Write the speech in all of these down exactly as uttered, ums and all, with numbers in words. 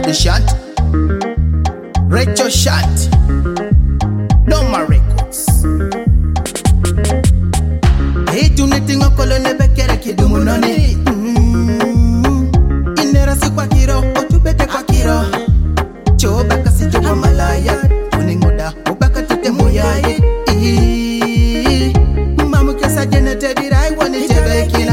the shot. Rate your shot. Doma Records. Hey, do nothing of color never get a kid. Munoni. Inera si kwa kiro, otubete kwa kiro. Chobaka si jowa malaya. Uningoda, ubaka tete muyaye. Mamu kesa jenete dirai wani tebe kina.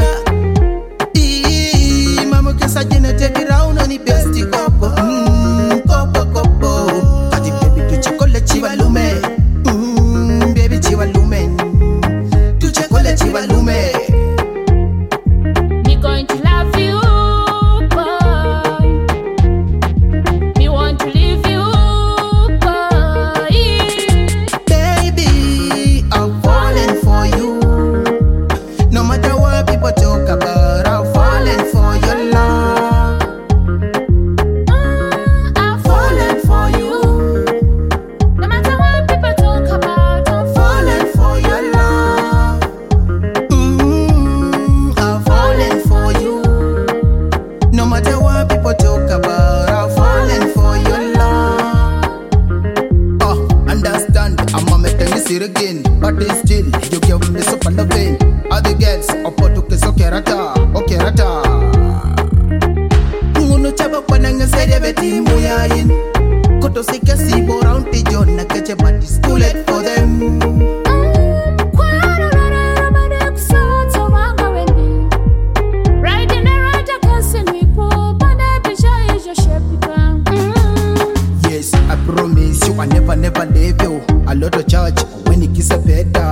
Mamu kesa jenete dirai unani besti kopo. Kopo kopo. Kati baby tu chekole chiva lume. Baby chiva lume. Tu chekole chiva lume. Me going to love you, boy. Me want to leave you, boy. Baby, I'm falling for you. No matter what people talk about, I'm falling for your love. Mm, I'm falling for you. No matter what people talk about, I'm Falling for your love. Mm, I'm falling for you. No matter what people talk about, I'm falling for your love. Oh, understand, I'm a make me see again, but it's still you give me so on the vein. Other girls, opo to kiss okerata, okerata. Ngunu chaba kwa nanga sede beti muyayin. Koto sika si round the john na keche, but it's too late for them. Yes, I promise you I never never leave you. A lot of charge when you kiss a better.